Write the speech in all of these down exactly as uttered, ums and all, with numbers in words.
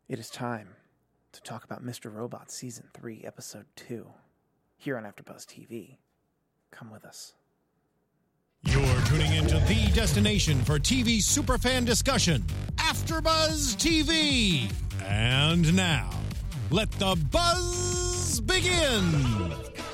It is time to talk about Mister Robot Season three, Episode two, here on AfterBuzz T V. Come with us. You're tuning into the destination for T V superfan discussion, AfterBuzz T V. And now, let the buzz begin.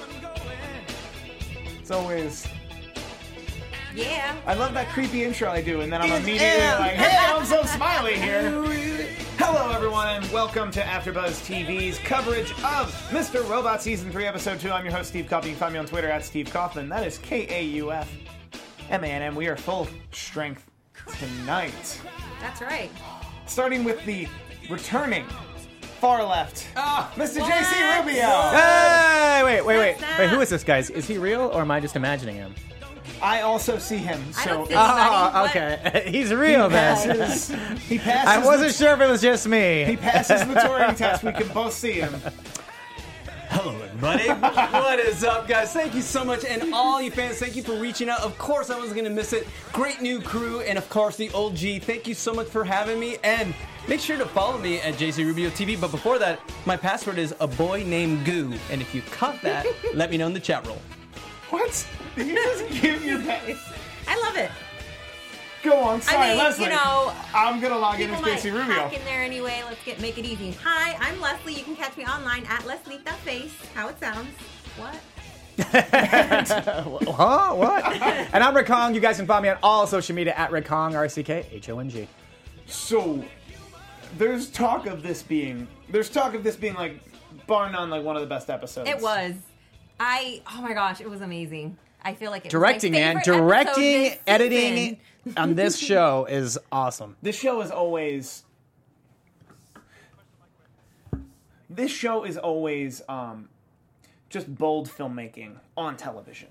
It's always... Yeah. I love that creepy intro I do, and then I'm immediately like, hey, I'm so smiley here. Hello, everyone, and welcome to AfterBuzz T V's coverage of Mister Robot Season three, Episode two. I'm your host, Steve Kaufman. You can find me on Twitter at Steve Kaufman. That is K A U F M A N M. We are full strength tonight. That's right. Starting with the returning far left, Oh, Mister what? J C Rubio. Hey, wait, wait, wait. What's that? Wait, who is this guy? Is he real or am I just imagining him? I also see him, I so don't see Oh, What? okay. He's real, he man. passes. He passes. I wasn't the, sure if it was just He me. passes the Turing test. We can both see him. Hello, everybody. What is up, guys? Thank you so much, and all you fans, thank you for reaching out. Of course, I wasn't gonna miss it. Great new crew, and of course, the O G. Thank you so much for having me, and make sure to follow me at J C Rubio T V. But before that, my password is a boy named Goo, and if you caught that, let me know in the chat roll. What? Did you just give your that? I love it. Go on, sorry, I mean, Leslie. you know, I'm gonna log in People as might J C Rubio. hack in there anyway. Let's get make it easy. Hi, I'm Leslie. You can catch me online at Leslie.face. How it sounds. What? Huh? What? And I'm Rick Hong. You guys can find me on all social media at Rick Hong, R C K H O N G. So, there's talk of this being, there's talk of this being like, bar none, like one of the best episodes. It was. I. Oh my gosh, it was amazing. I feel like it Directing, was my man. favorite episode Directing, this editing season. on this show is awesome. This show is always. This show is always um, just bold filmmaking on television.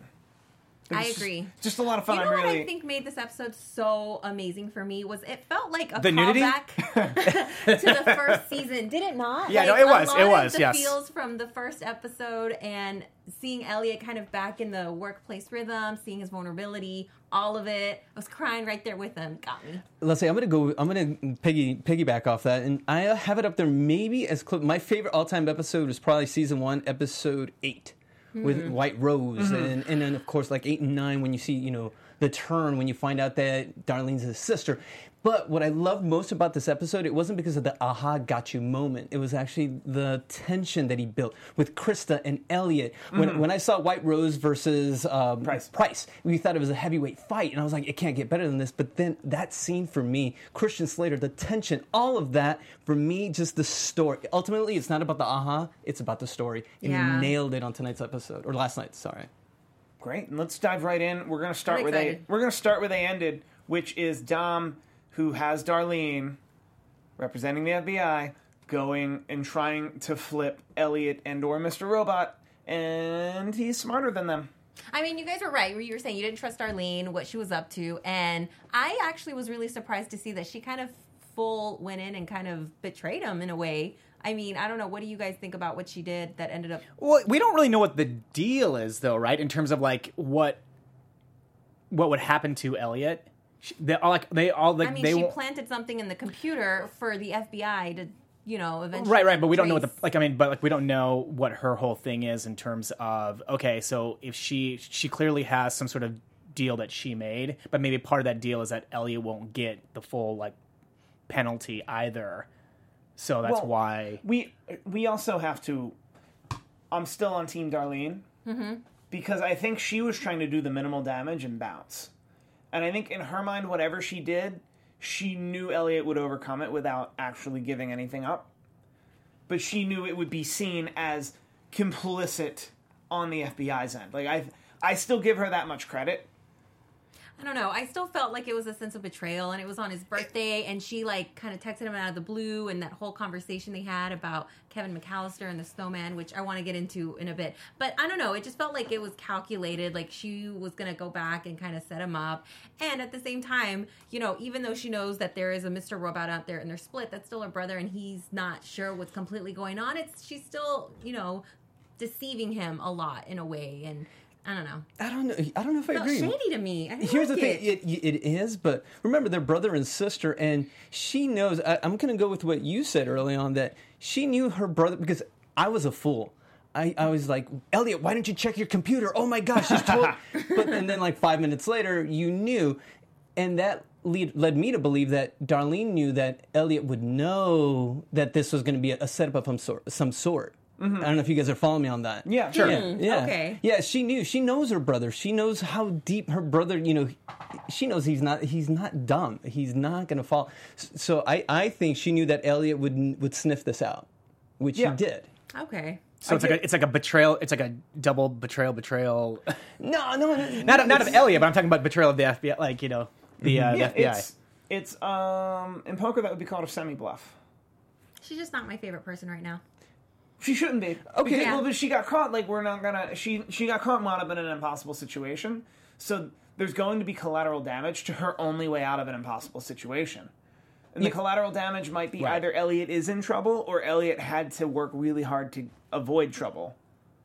I It's agree. Just, just a lot of fun. You know I'm what really. I think made this episode so amazing for me was it felt like a The nudity? callback to the first season. Did it not? Yeah, like, no, it was, A lot it was, of the yes. feels from the first episode and seeing Elliot kind of back in the workplace rhythm, seeing his vulnerability, all of it. I was crying right there with him. Got me. Let's say I'm gonna go. I'm gonna piggy piggyback off that, and I have it up there maybe as close. My favorite all-time episode was probably season one, episode eight. With White Rose, and, and then of course like eight and nine when you see, you know, the turn when you find out that Darlene's his sister. But what I loved most about this episode, it wasn't because of the aha got you moment. It was actually the tension that he built with Krista and Elliot. When Mm-hmm. when I saw White Rose versus um, Price. Price, we thought it was a heavyweight fight, and I was like, it can't get better than this. But then that scene for me, Christian Slater, the tension, all of that for me, just the story. Ultimately, it's not about the aha; it's about the story. And Yeah. he nailed it on tonight's episode or last night. Sorry. Great, and let's dive right in. We're gonna start I'm where they. excited. We're gonna start where they ended, which is Dom, who has Darlene, representing the F B I, going and trying to flip Elliot and or Mister Robot, and he's smarter than them. I mean, you guys were right. You were saying you didn't trust Darlene, what she was up to, and I actually was really surprised to see that she kind of full went in and kind of betrayed him in a way. I mean, I don't know. What do you guys think about what she did that ended up? Well, we don't really know what the deal is, though, right? In terms of like what what would happen to Elliot. She- They all like they all like I mean, they she won't- planted something in the computer for the F B I to, you know, eventually. Right, right, but we don't know what the trace- like. I mean, but like we don't know what her whole thing is in terms of okay. So if she she clearly has some sort of deal that she made, but maybe part of that deal is that Elliot won't get the full like penalty either. So that's Well, why. We we also have to. I'm still on Team Darlene Mm-hmm. because I think she was trying to do the minimal damage and bounce, and I think in her mind, whatever she did, she knew Elliot would overcome it without actually giving anything up. But she knew it would be seen as complicit on the F B I's end. Like I, I still give her that much credit. I don't know. I still felt like it was a sense of betrayal, and it was on his birthday, and she like kind of texted him out of the blue, and that whole conversation they had about Kevin McAllister and the snowman, which I want to get into in a bit. But I don't know. It just felt like it was calculated, like she was going to go back and kind of set him up. And at the same time, you know, even though she knows that there is a Mister Robot out there and they're split, that's still her brother, and he's not sure what's completely going on. It's she's still, you know, deceiving him a lot in a way, and I don't know. I don't know. I don't know if I Felt agree. shady to me. I didn't Here's like the thing: it. it, it is, but remember, they're brother and sister, and she knows. I, I'm going to go with what you said early on, that she knew her brother, because I was a fool. I, I was like, Elliot, why don't you check your computer? Oh my gosh, she's told. But and then like five minutes later, you knew, and that lead, led me to believe that Darlene knew that Elliot would know that this was going to be a, a setup of some sort. Some sort. Mm-hmm. I don't know if you guys are following me on that. Yeah, sure. Yeah, Mm, yeah. okay. Yeah, she knew. She knows her brother. She knows how deep her brother. You know, she knows he's not. He's not dumb. He's not going to fall. So I, I think she knew that Elliot would would sniff this out, which Yeah. he did. Okay. So it's like a, it's like a betrayal. It's like a double betrayal. Betrayal. No, no, no not not of it's- Elliot, but I'm talking about betrayal of the F B I. Like you know the, uh, the Yeah, F B I. it's it's um in poker that would be called a semi bluff. She's just not my favorite person right now. She shouldn't be. Okay. Because, Yeah. well, but she got caught. Like we're not gonna. She she got caught wound up in an impossible situation. So there's going to be collateral damage to her only way out of an impossible situation. And the collateral damage might be Right. either Elliot is in trouble or Elliot had to work really hard to avoid trouble.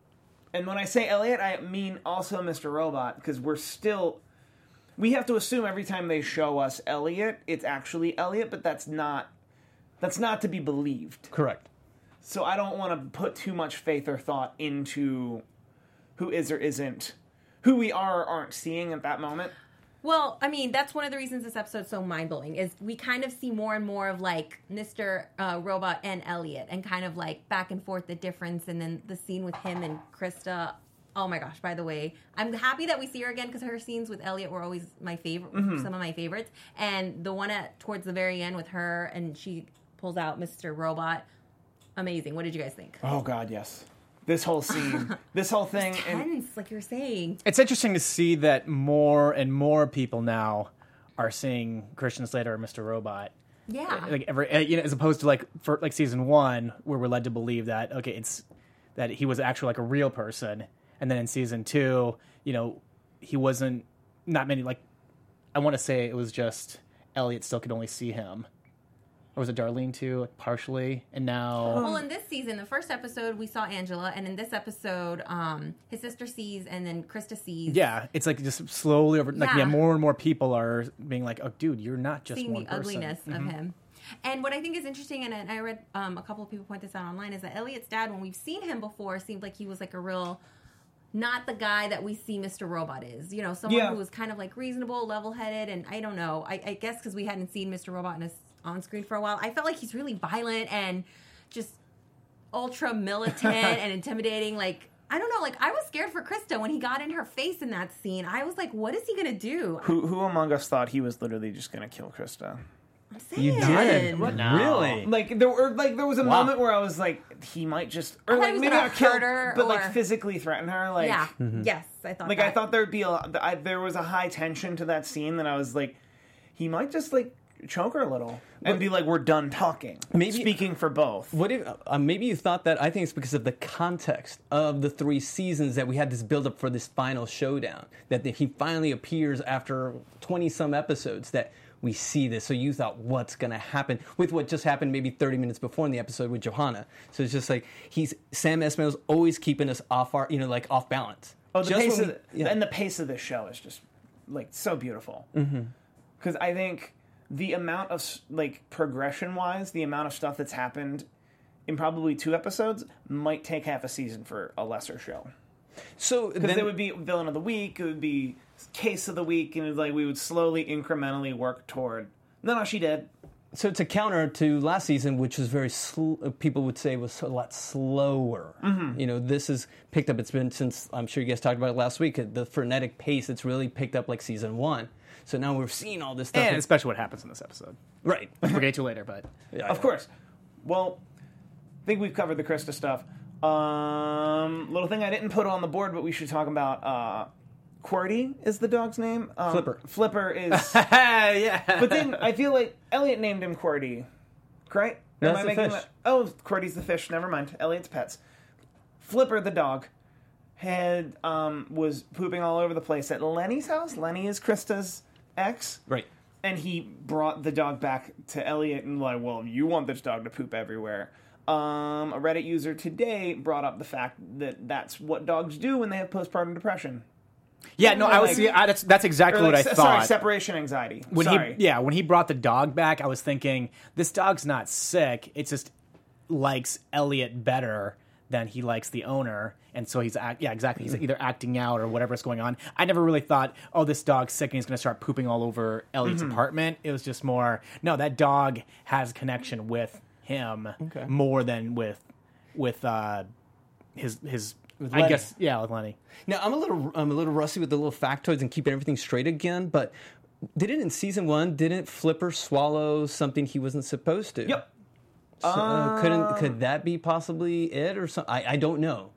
And when I say Elliot, I mean also Mister Robot, because we're still. We have to assume every time they show us Elliot, it's actually Elliot, but that's not. That's not to be believed. Correct. So I don't want to put too much faith or thought into who is or isn't, who we are or aren't seeing at that moment. Well, I mean, that's one of the reasons this episode's so mind-blowing, is we kind of see more and more of, like, Mister Uh, Robot and Elliot, and kind of, like, back and forth the difference, and then the scene with him and Krista. Oh, my gosh, by the way. I'm happy that we see her again, because her scenes with Elliot were always my favorite, Mm-hmm. some of my favorites. And the one at towards the very end with her, and she pulls out Mister Robot. Amazing. What did you guys think? Oh, God, yes. This whole scene, this whole thing. And Tense, like you're saying. It's interesting to see that more and more people now are seeing Christian Slater or Mister Robot. Yeah. Like every, uh, you know, as opposed to like for like season one, where we're led to believe that okay, it's that he was actually like a real person, and then in season two, you know, he wasn't. Not many like. I want to say it was just Elliot still could only see him. Or was it Darlene too, like partially? And now, Well, in this season, the first episode, we saw Angela, and in this episode, um, his sister sees, and then Krista sees. yeah, it's like just slowly over. Like Yeah. yeah, more and more people are being like, "Oh, dude, you're not just seeing one the person." ugliness of him. And what I think is interesting, and I read um, a couple of people point this out online, is that Elliot's dad, when we've seen him before, seemed like he was like a real, not the guy that we see Mister Robot is. You know, someone Yeah. who was kind of like reasonable, level-headed, and I don't know. I, I guess because we hadn't seen Mister Robot in his, on screen for a while, I felt like he's really violent and just ultra militant and intimidating. Like, I don't know, like I was scared for Krista when he got in her face in that scene. I was like, what is he gonna do? who, who among us thought he was literally just going to kill Krista? I'm saying. You did? No. Really? Like there were like there was a Wow. moment where I was like, he might just or I thought like he was maybe gonna not kill hurt her but or- like physically threaten her. Like Yeah. Yes, I thought. like that. I thought there'd be a I, there was a high tension to that scene that I was like, he might just like choke her a little and be like, we're done talking. Maybe- Speaking for both. What if uh, maybe you thought that? I think it's because of the context of the three seasons that we had this build up for this final showdown. That he finally appears after twenty some episodes. That we see this. So you thought, what's going to happen with what just happened maybe thirty minutes before in the episode with Johanna? So it's just like he's Sam Esmail's always keeping us off our, you know, like off balance. Oh, the Just pace when of we- the, yeah. and the pace of this show is just like so beautiful. Because I think the amount of s- like progression wise, the amount of stuff that's happened in probably two episodes might take half a season for a lesser show. So Because then it would be villain of the week, it would be case of the week, and it was like we would slowly, incrementally work toward. No, no, she did. So to counter to last season, which was very sl- uh, people would say was a lot slower. Mm-hmm. You know, this has picked up. It's been since I'm sure you guys talked about it last week. The frenetic pace. It's really picked up like season one. So now we're seeing all this stuff. And especially what happens in this episode. right. We'll get to later, but Yeah, Of yeah. course. Well, I think we've covered the Krista stuff. Um, little thing I didn't put on the board, but we should talk about. Uh, QWERTY is the dog's name. Um, Flipper. Flipper is. yeah. But then I feel like Elliot named him QWERTY, right? No, Am that's I the making fish. that? Oh, QWERTY's the fish. Never mind. Elliot's pets. Flipper the dog had um, was pooping all over the place at Lenny's house. Lenny is Krista's ex. Right. and he brought the dog back to Elliot and like, well, you want this dog to poop everywhere. Um, a Reddit user today brought up the fact that that's what dogs do when they have postpartum depression. Yeah, no, I was. like- See, I, that's that's exactly Or like, what I se- thought. Sorry, separation anxiety. when sorry. he yeah when he brought the dog back, I was thinking this dog's not sick. It just likes Elliot better than he likes the owner, and so he's act, yeah exactly. He's either acting out or whatever's going on. I never really thought, oh, this dog's sick and he's going to start pooping all over Elliot's Mm-hmm. apartment. It was just more no, that dog has connection with him Okay. more than with with uh, his his. With I Lenny. guess yeah, with Lenny. Now I'm a little I'm a little rusty with the little factoids and keeping everything straight again, but didn't in season one didn't Flipper swallow something he wasn't supposed to? Yep. So, uh, couldn't could that be possibly it or something? I, I don't know.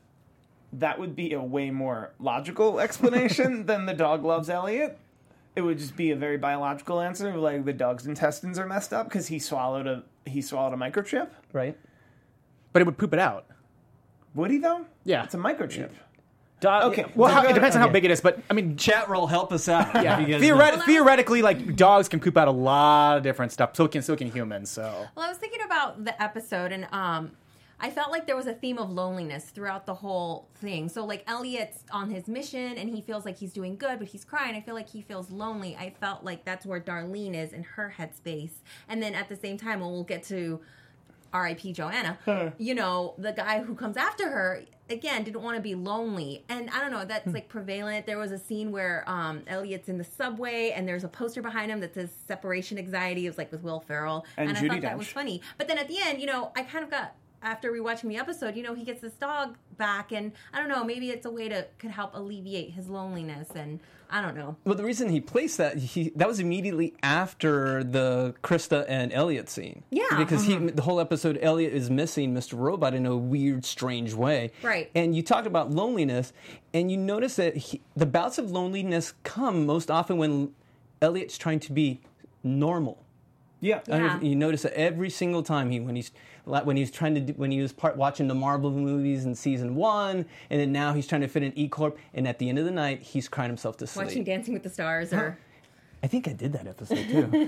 That would be a way more logical explanation than the dog loves Elliot. It would just be a very biological answer, like the dog's intestines are messed up because he swallowed a he swallowed a microchip. Right? But it would poop it out. Would he though? Yeah. it's a microchip. Dog, Okay. Well, how, So- it depends on how okay. big it is, but I mean, Chat roll, help us out. yeah, Because- theoret- Well, theoretically, like dogs can poop out a lot of different stuff. So can so can humans. So Well, I was thinking about the episode, and um, I felt like there was a theme of loneliness throughout the whole thing. So, like, Elliot's on his mission, and he feels like he's doing good, but he's crying. I feel like he feels lonely. I felt like that's where Darlene is in her headspace. And then at the same time, when we'll get to R I P Joanna, you know, the guy who comes after her, again, didn't want to be lonely. And I don't know, that's like prevalent. There was a scene where um, Elliot's in the subway and there's a poster behind him that says separation anxiety. It was like with Will Ferrell. And And, I Judi thought that was Dench. funny. But then at the end, you know, I kind of got, after rewatching the episode, you know, he gets this dog back. And I don't know, maybe it's a way to, could help alleviate his loneliness. And I don't know. Well, the reason he placed that he that was immediately after the Krista and Elliot scene. Yeah. because he the whole episode Elliot is missing Mister Robot in a weird, strange way. Right. And you talked about loneliness, and you notice that he, the bouts of loneliness come most often when Elliot's trying to be normal. Yeah. I don't know Yeah. if you notice that every single time he when he's when he's trying to do, when he was part watching the Marvel movies in season one, and then now he's trying to fit in E Corp, and at the end of the night he's crying himself to sleep. Watching Dancing with the Stars or... I think I did that episode too.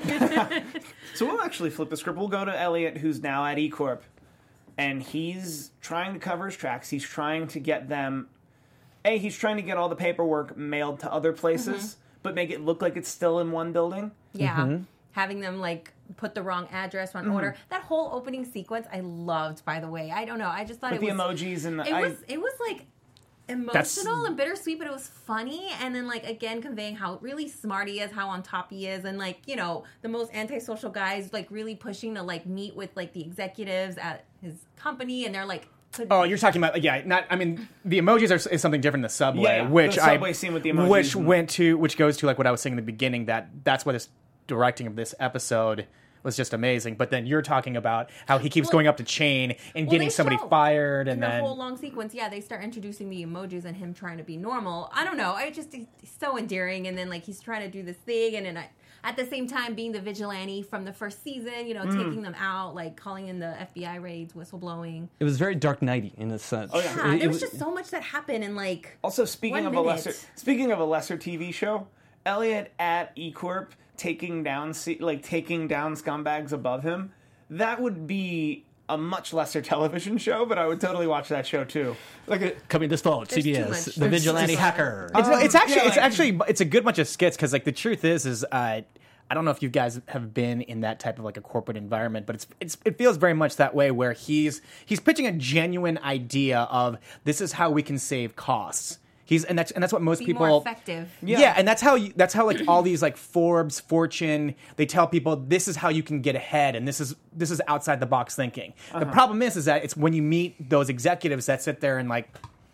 So we'll actually flip the script. We'll go to Elliot, who's now at E Corp, and he's trying to cover his tracks. He's trying to get them. A, he's trying to get all the paperwork mailed to other places, but make it look like it's still in one building. Yeah. Mm-hmm. Having them like put the wrong address on order. That whole opening sequence I loved, by the way. I don't know. I just thought With it the was emojis and the. it I, was it was like emotional and bittersweet, but it was funny, and then like again conveying how really smart he is, how on top he is, and like, you know, the most antisocial guys like really pushing to like meet with like the executives at his company, and they're like could, oh, you're talking about yeah, not I mean the emojis are is something different than the subway, Yeah, yeah. which The subway I scene with the emojis which and- went to which goes to like what I was saying in the beginning that that's what this directing of this episode was just amazing. But then you're talking about how he keeps Well- going up to chain and Well, getting they somebody show fired, in and the then whole long sequence, yeah, they start introducing the emojis and him trying to be normal. I don't know. I just he's so endearing, and then like he's trying to do this thing, and then I, at the same time being the vigilante from the first season, you know, Mm. taking them out, like calling in the F B I raids, whistleblowing. It was very Dark Knighty in a sense. Oh, yeah. Yeah, It- there it was just so much that happened, and like Also, speaking One of a minute. lesser, speaking of a lesser T V show, Elliot at E Corp taking down, se- like taking down scumbags above him. That would be a much lesser television show, but I would totally watch that show too. Like a, coming this fall, There's too C B S, much. The There's Vigilante just- Hacker. It's, Um, it's actually yeah, it's like- actually it's a good bunch of skits because like the truth is is uh, I don't know if you guys have been in that type of like a corporate environment, but it's it's it feels very much that way where he's he's pitching a genuine idea of this is how we can save costs. He's and that's and that's what most be people more effective. Yeah. Yeah. and that's how you, that's how like all these like Forbes, Fortune, they tell people this is how you can get ahead, and this is this is outside the box thinking. The problem is, is that it's when you meet those executives that sit there and like,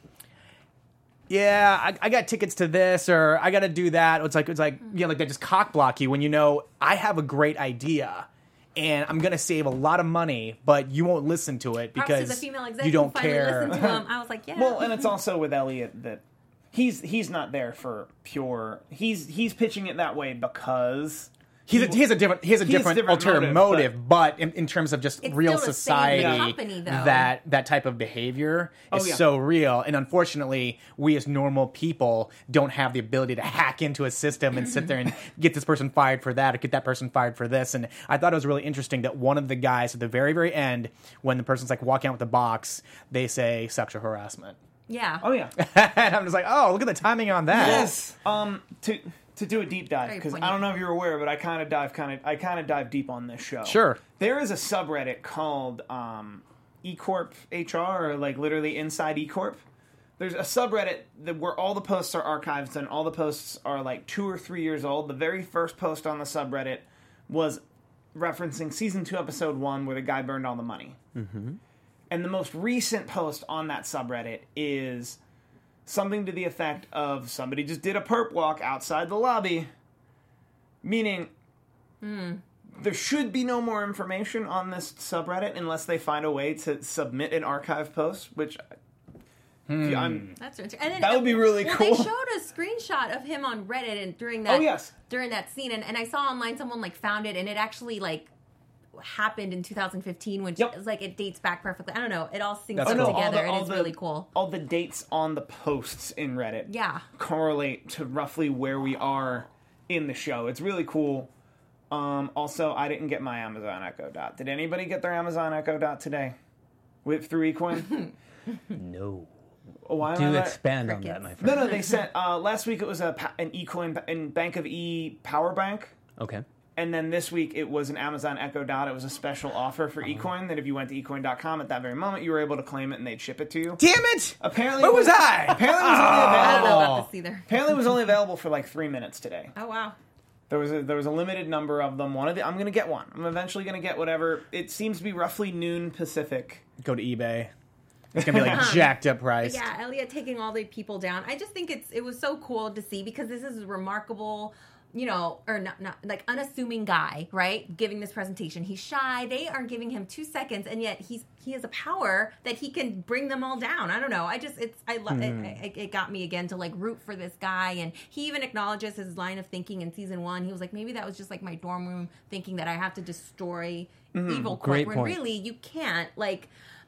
yeah, I, I got tickets to this or I got to do that. It's like it's like you know, like they just cock block you when you know I have a great idea. And I'm gonna save a lot of money, but you won't listen to it Props to the because female exec you who don't finally care. listened to him. I was like, yeah. Well, and it's also with Elliot that he's he's not there for pure. He's he's pitching it that way because He's a, he has a different he has a He has different, different ulterior motive, motive, but, in, in terms of just It's real still the same society, company, though. that that type of behavior is Oh, yeah. so real. And unfortunately, we as normal people don't have the ability to hack into a system and sit there and get this person fired for that or get that person fired for this. And I thought it was really interesting that one of the guys at the very, very end, when the person's like walking out with the box, they say sexual harassment. Yeah. Oh yeah. And I'm just like, oh, look at the timing on that. Yes. Um. To to do a deep dive Very because I poignant. don't know if you're aware, but I kind of dive kind of I kind of dive deep on this show. Sure. There is a subreddit called um, eCorp H R, or like literally inside eCorp. There's a subreddit that where all the posts are archived and all the posts are like two or three years old. The very first post on the subreddit was referencing season two, episode one, where the guy burned all the money. Mm-hmm. And the most recent post on that subreddit is something to the effect of somebody just did a perp walk outside the lobby, meaning there should be no more information on this subreddit unless they find a way to submit an archive post, which Hmm. I'm, That's interesting. And then, That would be really well, cool. They showed a screenshot of him on Reddit and during that Oh, yes. during that scene, and, and I saw online someone like found it, and it actually like happened in two thousand fifteen, which Yep. is like it dates back perfectly. I don't know. It all syncs That's up cool. together, all the- and all it's the- really cool. all the dates on the posts in Reddit Yeah. correlate to roughly where we are in the show. It's really cool. Um, also, I didn't get my Amazon Echo Dot. Did anybody get their Amazon Echo Dot today? With through eCoin? No. Why am Do I not- expand on Crickets. that, my No, friend. no, they sent, uh, last week it was a, pa- an eCoin, in Bank of E Power Bank. Okay. And then this week it was an Amazon Echo Dot. It was a special offer Uh-huh. for eCoin that if you went to ecoin dot com at that very moment, you were able to claim it and they'd ship it to you. Damn it! Apparently, Where it was I? Apparently, it was only I don't know available. about this either. Apparently, it was only available for like three minutes today. Oh wow. There was a, there was a limited number of them. One of the I'm gonna get one. I'm eventually gonna get whatever. It seems to be roughly noon Pacific. Go to eBay. It's gonna be like jacked up price. Yeah, Elliot taking all the people down. I just think it's it was so cool to see because this is a remarkable, you know, or not not like unassuming guy, right? Giving this presentation. He's shy. They are giving him two seconds, and yet he's he has a power that he can bring them all down. I don't know. I just it's I love it, it. It got me again to like root for this guy, and he even acknowledges his line of thinking in season one. He was like, maybe that was just like my dorm room thinking that I have to destroy evil corp. Great When point. really you can't like.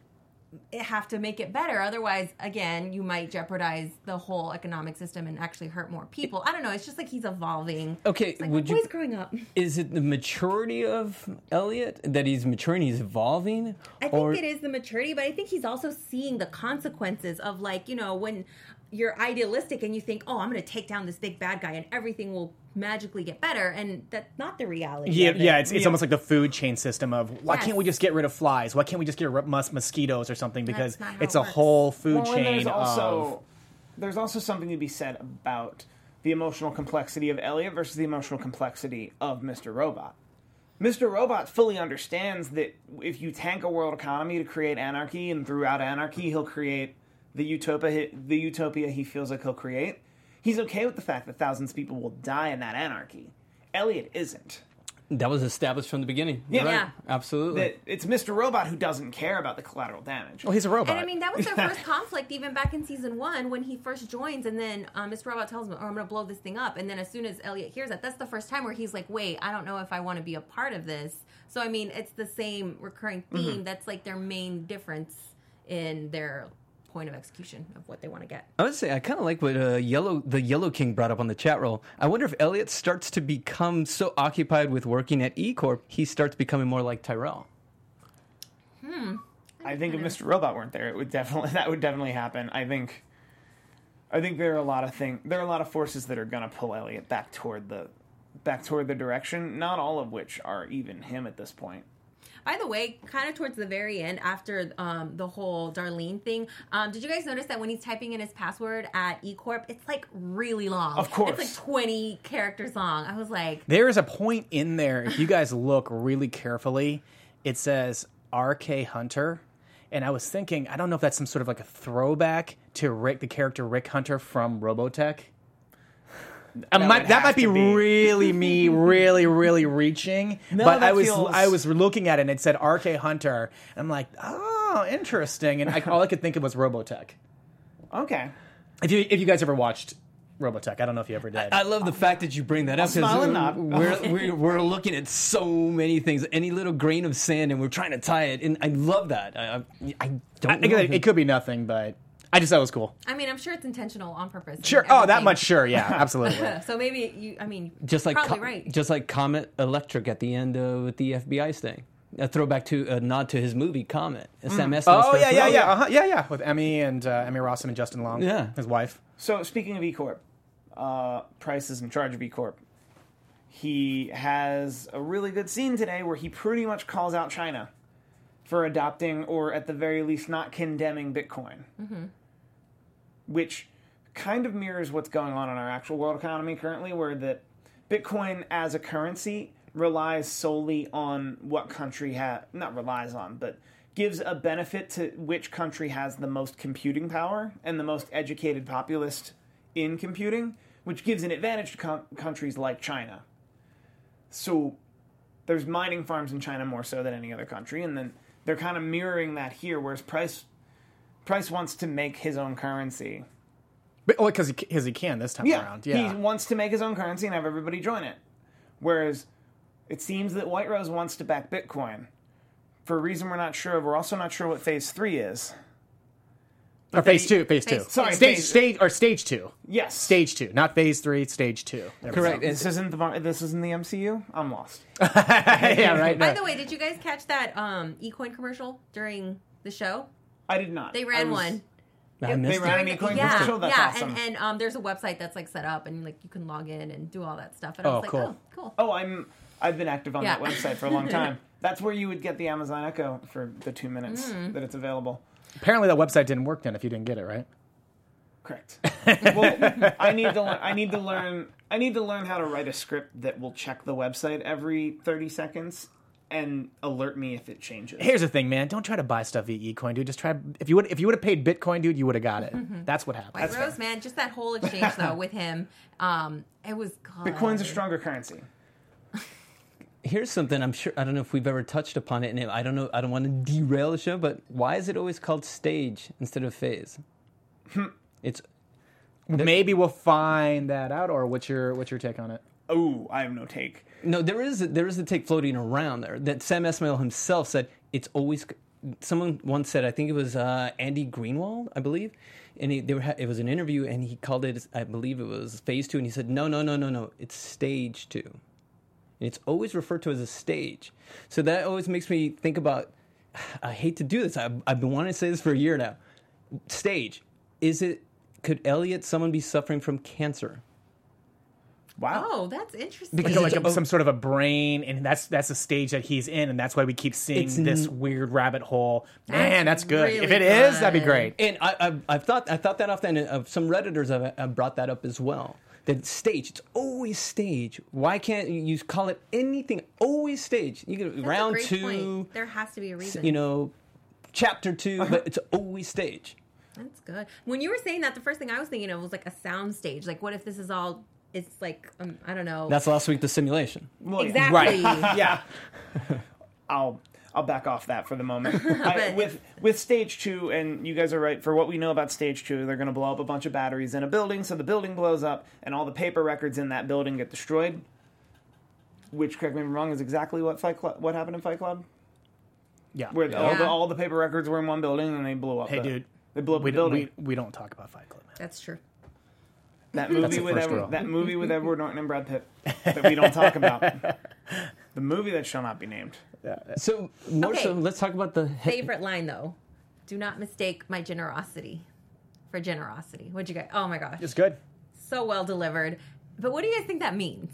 Have to make it better. Otherwise, again, you might jeopardize the whole economic system and actually hurt more people. I don't know. It's just like he's evolving. Okay, It's like would the you- boy's growing up. Is it the maturity of Elliot that he's maturing, he's evolving? I think or it is the maturity, but I think he's also seeing the consequences of like, you know, when you're idealistic and you think, oh, I'm going to take down this big bad guy and everything will magically get better. And that's not the reality. Yeah, of it. yeah, it's, it's Yeah. almost like the food chain system of why Yes. can't we just get rid of flies? Why can't we just get rid of mus- mosquitoes or something? Because not how it's it a works. whole food Well, and chain there's also of. there's also something to be said about the emotional complexity of Elliot versus the emotional complexity of Mister Robot. Mister Robot fully understands that if you tank a world economy to create anarchy, and throughout anarchy he'll create the utopia the utopia he feels like he'll create. He's okay with the fact that thousands of people will die in that anarchy. Elliot isn't. that was established from the beginning. You're Yeah. right. Yeah. Absolutely. That it's Mister Robot who doesn't care about the collateral damage. Well, he's a robot. And I mean, that was their first conflict, even back in season one when he first joins, and then uh, Mister Robot tells him, "Oh, I'm going to blow this thing up." And then as soon as Elliot hears that, that's the first time where he's like, "Wait, I don't know if I want to be a part of this." So I mean, it's the same recurring theme. Mm-hmm. That's like their main difference in their point of execution of what they want to get. I would say I kind of like what uh, Yellow the Yellow King brought up on the chat roll. I wonder if Elliot starts to become so occupied with working at E Corp, he starts becoming more like Tyrell. I think if Mister Robot weren't there, it would definitely that would definitely happen. I think, I think there are a lot of thing there are a lot of forces that are going to pull Elliot back toward the, back toward the direction. Not all of which are even him at this point. By the way, kind of towards the very end, after um, the whole Darlene thing, um, did you guys notice that when he's typing in his password at eCorp, it's like really long? Of course. It's like twenty characters long. I was like, There is a point in there, if you guys look really carefully, it says R K Hunter. And I was thinking, I don't know if that's some sort of like a throwback to Rick, the character Rick Hunter from Robotech. I That might, would that have might be, to be. really me, really, really reaching. No, but that I was, feels- I was looking at it and it said R K Hunter. And I'm like, oh, interesting. And I, all I could think of was Robotech. Okay. If you, if you guys ever watched Robotech. I don't know if you ever did. I love the fact that you bring that up smile and nod. we're, we're we're looking at so many things, any little grain of sand, and we're trying to tie it. And I love that. I, I, I don't. I, know it, it could be nothing, but I just thought it was cool. I mean, I'm sure it's intentional on purpose. and Sure. Oh, that everything. much. Sure. Yeah. Absolutely. So maybe you. I mean, just like probably Co- right. just like Comet Electric at the end uh, with the F B I sting. A throwback to a nod to his movie Comet. Sam Esmail's Oh first yeah, yeah, role. yeah, uh-huh. yeah, yeah. With Emmy and uh, Emmy Rossum and Justin Long. Yeah. His wife. So speaking of E Corp, uh, Price is in charge of E Corp. He has a really good scene today where he pretty much calls out China for adopting, or at the very least not condemning, Bitcoin. Mm-hmm. Which kind of mirrors what's going on in our actual world economy currently, where that Bitcoin as a currency relies solely on what country has, not relies on, but gives a benefit to which country has the most computing power and the most educated populace in computing, which gives an advantage to com- countries like China. So there's mining farms in China more so than any other country, and then they're kind of mirroring that here, whereas Price Price wants to make his own currency. But, oh, because he, cause he can this time around. Yeah. He wants to make his own currency and have everybody join it. Whereas it seems that White Rose wants to back Bitcoin. For a reason we're not sure of, we're also not sure what phase three is. Or phase two. Phase two. Phase- Sorry, Stage, phase- stage, or stage two. Yes. Stage two. Not phase three, stage two. There we Correct. go. This isn't the Mar- this isn't the M C U? I'm lost. yeah, right. By no. the way, did you guys catch that um, eCoin commercial during the show? I did not. They I ran was- one. I missed They it. ran an eCoin yeah, commercial? That's yeah, awesome. and, and um, there's a website that's like set up, and like you can log in and do all that stuff. And I Oh, was like, cool. oh, cool. Oh, I'm I've been active on Yeah. that website for a long time. That's where you would get the Amazon Echo for the two minutes Mm. that it's available. Apparently that website didn't work then if you didn't get it, right? Correct. Well, I need to learn. I need to learn. I need to learn how to write a script that will check the website every thirty seconds and alert me if it changes. Here's the thing, man. Don't try to buy stuff via eCoin, dude. Just try. If you would, if you would have paid Bitcoin, dude, you would have got it. That's what happened. White Rose, man, just that whole exchange though with him, um, it was. God. Bitcoin's a stronger currency. Here's something I'm sure I don't know if we've ever touched upon it, and I don't know. I don't want to derail the show, but why is it always called stage instead of phase? It's Maybe we'll find that out. Or what's your what's your take on it? Oh, I have no take. no, there is a, there is a take floating around there that Sam Esmail himself said it's always. Someone once said, I think it was uh, Andy Greenwald, I believe, and he, they were, it was an interview, and he called it, I believe it was phase two, and he said, no, no, no, no, no, it's stage two. And it's always referred to as a stage. So that always makes me think about, I hate to do this, I've, I've been wanting to say this for a year now. Stage, is it, could Elliot, someone be suffering from cancer? Wow. Oh, that's interesting. Because Like, it's a, a- some sort of a brain, and that's that's the stage that he's in, and that's why we keep seeing It's this n- weird rabbit hole. Man, that's good. really if it is, that'd be good. great. And I, I, I've thought I thought that off, and uh, some Redditors have, have brought that up as well. That stage, it's always stage. Why can't you call it anything? Always stage. You can That's a round great two, point. There has to be a reason. you know, chapter two, but it's always stage. That's good. When you were saying that, the first thing I was thinking of was like a sound stage. Like, what if this is all? It's like um, I don't know. That's last week, the simulation. Well, yeah. exactly. Yeah. I'll I'll back off that for the moment. I, But- with with stage two, and you guys are right. For what we know about stage two, they're going to blow up a bunch of batteries in a building, so the building blows up, and all the paper records in that building get destroyed. Which, correct me if I'm wrong, is exactly what Fight Club, what happened in Fight Club, Yeah. where Yeah. all the Yeah. all the paper records were in one building and they blew up. Hey, the, dude. they blew up we, the don't, building. we, we don't talk about Fight Club, man. That's true. That movie the with first Edward, rule. that movie with Edward Norton and Brad Pitt that we don't talk about. The movie that shall not be named. So more Okay. so, let's talk about the Favorite line though: "Do not mistake my generosity for generosity." What'd you guys? Oh my gosh, It's good. so well delivered. But what do you guys think that means?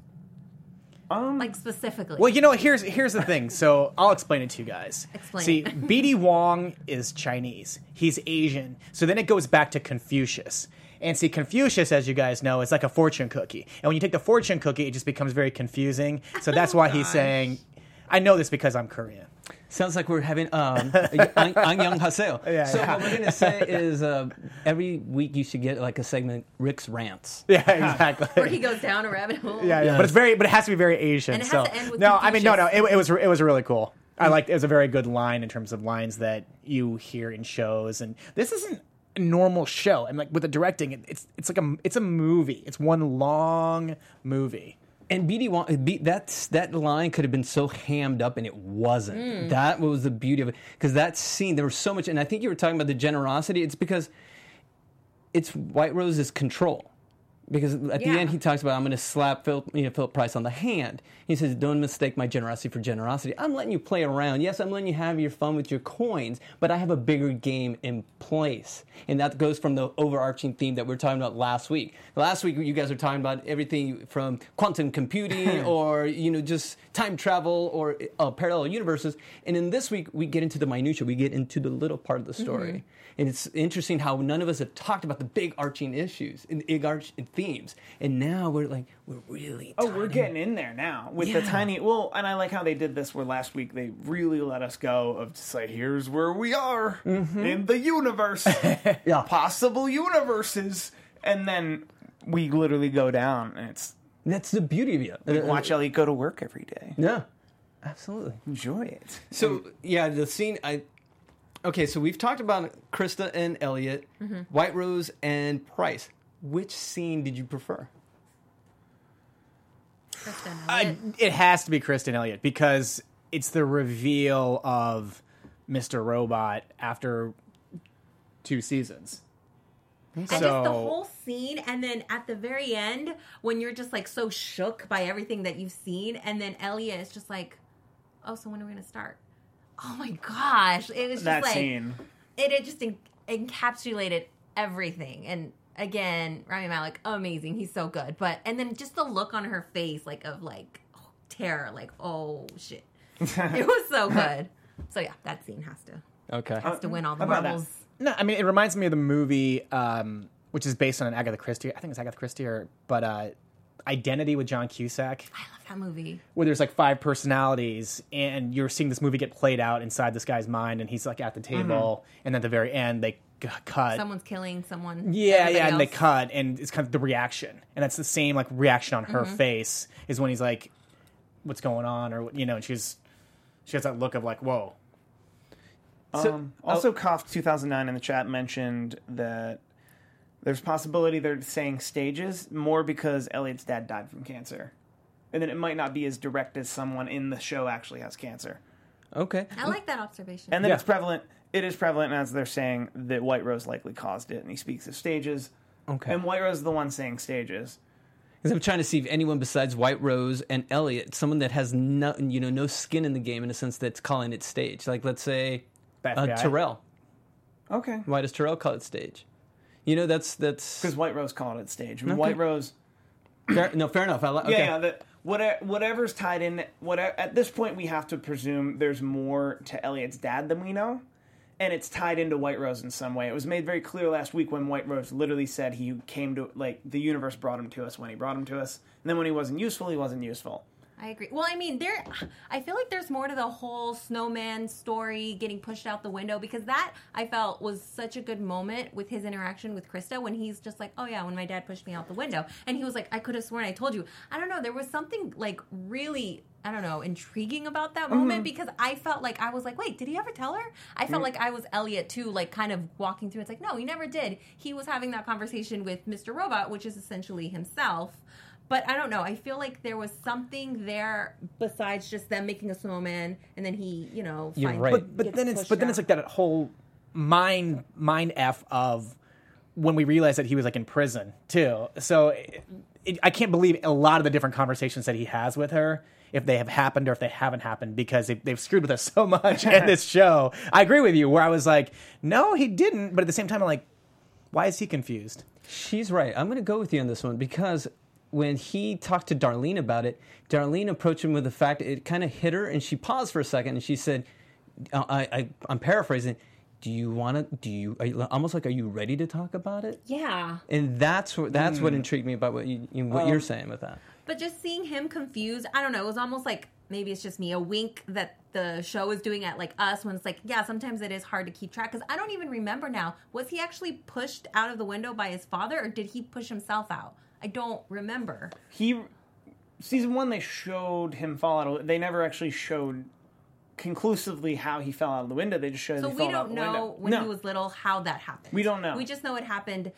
Um, Like specifically? Well, you know, here's here's the thing. So I'll explain it to you guys. Explain See, it. B D Wong is Chinese. He's Asian. So then it goes back to Confucius. And see, Confucius, as you guys know, is like a fortune cookie. And when you take the fortune cookie, it just becomes very confusing. So that's why he's gosh. saying, I know this because I'm Korean. Sounds like we're having um, Angyang Haseo. Yeah, so yeah. what we're gonna say is uh, every week you should get like a segment, Rick's rants. Yeah, exactly. where he goes down a rabbit hole. Yeah, yeah, Yeah. but it's very, but it has to be very Asian. And it has so to end with no, I mean, no, no, it, Confucius. it was it was really cool. I liked it was a very good line in terms of lines that you hear in shows, and this isn't a normal show. And like with the directing, it, it's it's like a it's a movie. It's one long movie. And B D want B, that's that line could have been so hammed up, and it wasn't. Mm. That was the beauty of it, because that scene, there was so much. And I think you were talking about the generosity. It's because it's White Rose's control. Because at yeah. the end, he talks about, I'm going to slap Philip, you know, Philip Price on the hand. He says, don't mistake my generosity for generosity. I'm letting you play around. Yes, I'm letting you have your fun with your coins, but I have a bigger game in place. And that goes from the overarching theme that we were talking about last week. Last week, you guys were talking about everything from quantum computing or, you know, just time travel or uh, parallel universes. And in this week, we get into the minutia. We get into the little part of the story. Mm-hmm. And it's interesting how none of us have talked about the big arching issues and big arching themes. And now we're like, we're really Oh, we're getting in there now with Yeah. the tiny... Well, and I like how they did this where last week they really let us go of just like, here's where we are Mm-hmm. in the universe. Yeah. Possible universes. And then we literally go down and it's... That's the beauty of it. We Uh, watch Elliot go to work every day. Yeah, absolutely. Enjoy it. So, yeah, the scene... I. Okay, so we've talked about Krista and Elliot, Mm-hmm. White Rose and Price. Which scene did you prefer? Kristen, I, it has to be Kristen Elliott because it's the reveal of Mister Robot after two seasons. And So- just the whole scene, and then at the very end, when you're just like so shook by everything that you've seen, and then Elliot is just like, "Oh, so when are we gonna start?" Oh my gosh, it was just That like scene. it, it just en- encapsulated everything. And again, Rami Malek, amazing, he's so good. But and then just the look on her face, like of like oh, terror, like oh shit, it was so good. So yeah, that scene has to Okay. has to win all the How about that? marbles. No, I mean it reminds me of the movie, um, which is based on an Agatha Christie. I think it's Agatha Christie, or but uh, Identity with John Cusack, I love that movie. where there's like five personalities, and you're seeing this movie get played out inside this guy's mind, and he's like at the table, and at the very end they g- cut. Someone's killing someone. Yeah, everybody yeah, and they else. cut, and it's kind of the reaction, and that's the same like reaction on her Mm-hmm. face is when he's like, "What's going on?" or you know, and she's she has that look of like, "Whoa." So- Um, also, Koff two thousand nine in the chat mentioned that there's possibility they're saying stages more because Elliot's dad died from cancer. And then it might not be as direct as someone in the show actually has cancer. Okay. I like that observation. And then Yeah. it's prevalent. It is prevalent as they're saying that White Rose likely caused it. And he speaks of stages. Okay. And White Rose is the one saying stages. Because I'm trying to see if anyone besides White Rose and Elliot, someone that has no, you know, no skin in the game in a sense that's calling it stage. Like, let's say That uh, guy. Terrell. Okay. Why does Terrell call it stage? You know, that's that's Because White Rose called it stage. Okay. White Rose... fair, no, fair enough. I li- okay. Yeah, yeah. That whatever, whatever's tied in. Whatever, at this point, we have to presume there's more to Elliot's dad than we know, and it's tied into White Rose in some way. It was made very clear last week when White Rose literally said he came to like the universe brought him to us when he brought him to us, and then when he wasn't useful, he wasn't useful. I agree. Well, I mean, there. I feel like there's more to the whole snowman story getting pushed out the window because that I felt was such a good moment with his interaction with Krista when he's just like, "Oh yeah, when my dad pushed me out the window," and he was like, "I could have sworn I told you." I don't know. There was something like really, I don't know, intriguing about that moment because I felt like I was like, "Wait, did he ever tell her?" I felt like I was Elliot too, like kind of walking through. It's like, no, he never did. He was having that conversation with Mister Robot, which is essentially himself. But I don't know. I feel like there was something there besides just them making a snowman, and then he, you know, You're finds- right. But but gets then it's pushed but then out. it's like that whole mind mind f of when we realized that he was like in prison too. So it, it, I can't believe a lot of the different conversations that he has with her, if they have happened or if they haven't happened, because they, they've screwed with us so much in this show. I agree with you. Where I was like, no, he didn't. But at the same time, I'm like, why is he confused? She's right. I'm going to go with you on this one because when he talked to Darlene about it, Darlene approached him with the fact it kind of hit her, and she paused for a second, and she said, I, I, I'm paraphrasing, do you want to, do you, are you, almost like, are you ready to talk about it? yeah. And that's what, that's what intrigued me about what, you, you- what you're saying with that. But just seeing him confused, I don't know. It was almost like maybe it's just me, a wink that the show is doing at like us when it's like, yeah, sometimes it is hard to keep track because I don't even remember now. Was he actually pushed out of the window by his father, or did he push himself out? I don't remember. He season one they showed him fall out. Of, they never actually showed conclusively how he fell out of the window. They just showed So that he we fell out don't the window. know when no. he was little how that happened. We don't know. We just know it happened.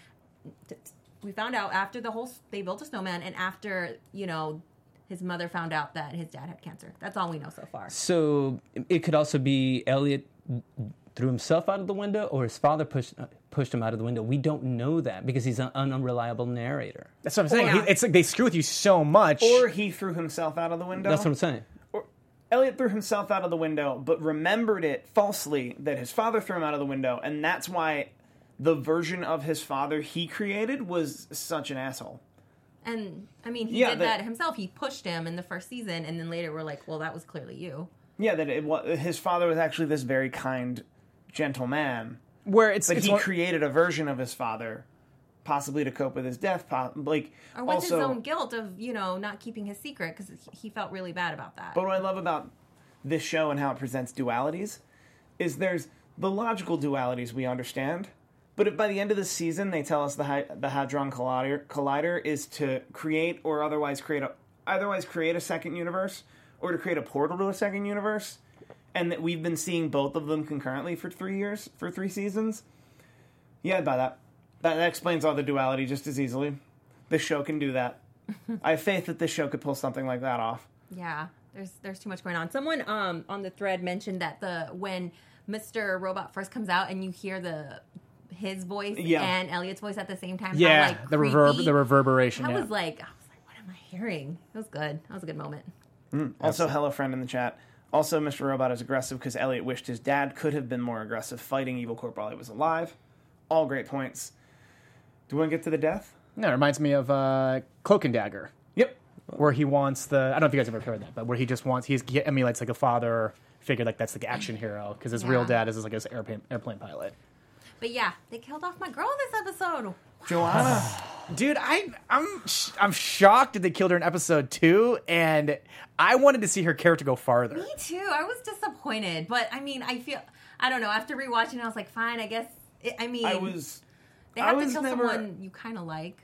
We found out after the whole they built a snowman, and after you know his mother found out that his dad had cancer. That's all we know so far. So it could also be Elliot threw himself out of the window, or his father pushed pushed him out of the window. We don't know that because he's an unreliable narrator. That's what I'm saying. Or- He- It's like they screw with you so much. Or he threw himself out of the window. That's what I'm saying. Or Elliot threw himself out of the window, but remembered it falsely that his father threw him out of the window, and that's why the version of his father he created was such an asshole. And I mean, he Yeah, did the- that himself. He pushed him in the first season, and then later we're like, well, that was clearly you. Yeah, that it was, his father was actually this very kind, gentle man. where it's, But it's he one- created a version of his father, possibly to cope with his death. po- Like Or with also, his own guilt of, you know, not keeping his secret because he felt really bad about that. But what I love about this show and how it presents dualities is there's the logical dualities we understand, but if by the end of the season they tell us the Hy- the Hadron Collider, Collider is to create or otherwise create a otherwise create a second universe or to create a portal to a second universe, and that we've been seeing both of them concurrently for three years, for three seasons. Yeah, I'd buy that. That, that explains all the duality just as easily. This show can do that. I have faith that this show could pull something like that off. Yeah, there's there's too much going on. Someone um on the thread mentioned that the when Mister Robot first comes out and you hear the his voice Yeah. and Elliot's voice at the same time. yeah, how, like, the reverb, creepy. the reverberation. I yeah. was like, I was like, what am I hearing? It was good. That was a good moment. Also, hello, friend in the chat. Also, Mister Robot is aggressive because Elliot wished his dad could have been more aggressive fighting Evil Corp while he was alive. All great points. Do we want to get to the death? No, it reminds me of uh, Cloak and Dagger, Yep. where he wants the. I don't know if you guys ever heard that, but where he just wants he's he emulates like a father figure, like that's like action hero because his real Yeah. dad is like his airplane airplane pilot. But yeah, they killed off my girl this episode. Joanna. Dude, I I'm sh- I'm shocked that they killed her in episode two, and I wanted to see her character go farther. Me too. I was disappointed, but I mean, I feel I don't know. After rewatching, I was like, fine. I guess. It, I mean, I was. they I have to was kill never- someone you kind of like.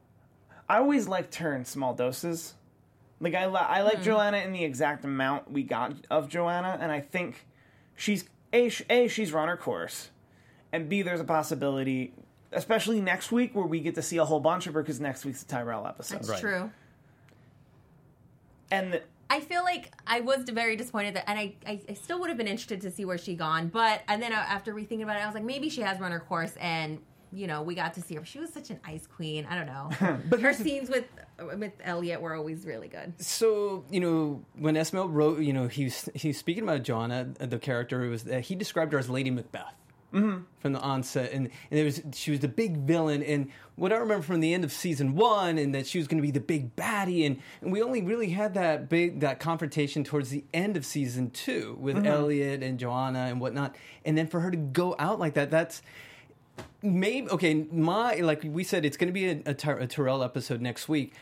I always liked her in small doses. Like I, li- I like Joanna in the exact amount we got of Joanna, and I think she's a, sh- a she's run her course, and b there's a possibility, especially next week where we get to see a whole bunch of her because next week's the Tyrell episode. That's true. And the, I feel like I was very disappointed that, and I, I, I still would have been interested to see where she gone, but and then after rethinking about it, I was like, maybe she has run her course, and you know, we got to see her. She was such an ice queen. I don't know, but her scenes with with Elliot were always really good. So, you know, when Esmail wrote, you know, he's he's speaking about Joanna, the character, was that he described her as Lady Macbeth mm-hmm. from the onset, and and it was she was the big villain. And what I remember from the end of season one, and that she was going to be the big baddie, and, and we only really had that big that confrontation towards the end of season two with mm-hmm. Elliot and Joanna and whatnot, and then for her to go out like that, that's. Maybe okay. My like we said, it's going to be a, a, Ty- a Tyrell episode next week.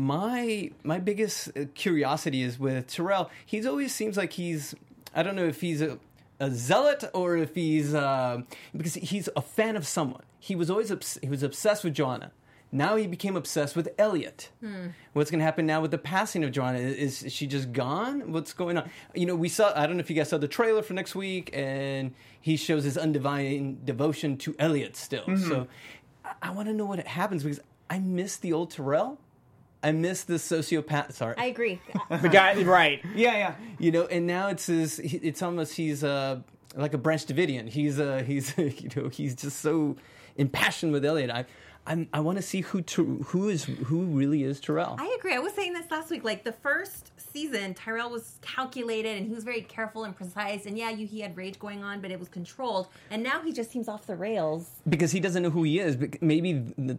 My my biggest curiosity is with Tyrell. He's always seems like he's I don't know if he's a, a zealot or if he's uh, because he's a fan of someone. He was always obs- he was obsessed with Joanna. Now he became obsessed with Elliot. Hmm. What's going to happen now with the passing of Joanna? Is, is she just gone? What's going on? You know, we saw, I don't know if you guys saw the trailer for next week, and he shows his undying devotion to Elliot still. Mm-hmm. So I, I want to know what happens because I miss the old Tyrell. I miss the sociopath. Sorry. I agree. The guy, right? yeah, yeah. You know, and now it's his, it's almost, he's uh, like a Branch Davidian. He's, uh, he's you know, he's just so impassioned with Elliot. I I'm, I want to see who who is who really is Tyrell. I agree. I was saying this last week. Like the first season, Tyrell was calculated and he was very careful and precise. And yeah, you, he had rage going on, but it was controlled. And now he just seems off the rails because he doesn't know who he is. Maybe the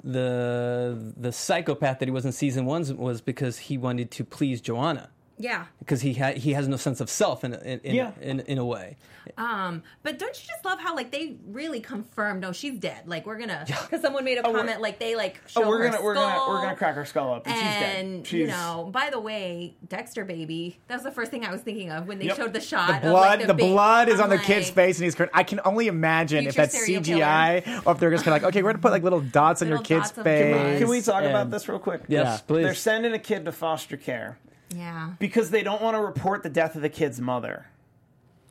the, the psychopath that he was in season one was because he wanted to please Joanna. Yeah, because he had he has no sense of self in in in, yeah. in, in a way. Um, but don't you just love how like they really confirmed? No, she's dead. Like we're gonna because someone made a oh, comment like they like show oh we're her gonna skull, we're gonna we're gonna crack her skull up and, and she's dead. She's... you know, by the way, Dexter baby. That was the first thing I was thinking of when they yep. showed the shot. The blood, of, like, the, the blood is I'm on the like, kid's face, and he's. I can only imagine if that's C G I killer. or if they're just gonna like, okay, we're gonna put like little dots on Little your kid's dots of face. blood. Can we talk and... about this real quick? Yes, yeah. please. They're sending a kid to foster care. Yeah, because they don't want to report the death of the kid's mother.